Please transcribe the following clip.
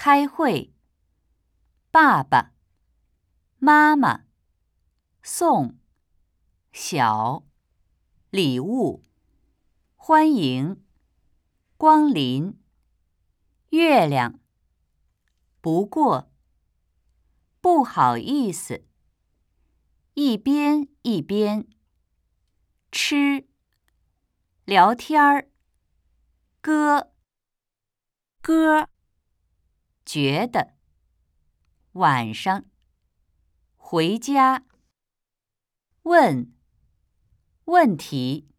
开会，爸爸，妈妈，送，小，礼物，欢迎，光临，月亮，不过，不好意思，一边一边，吃，聊天儿，歌，觉得，晚上，回家，问，问题。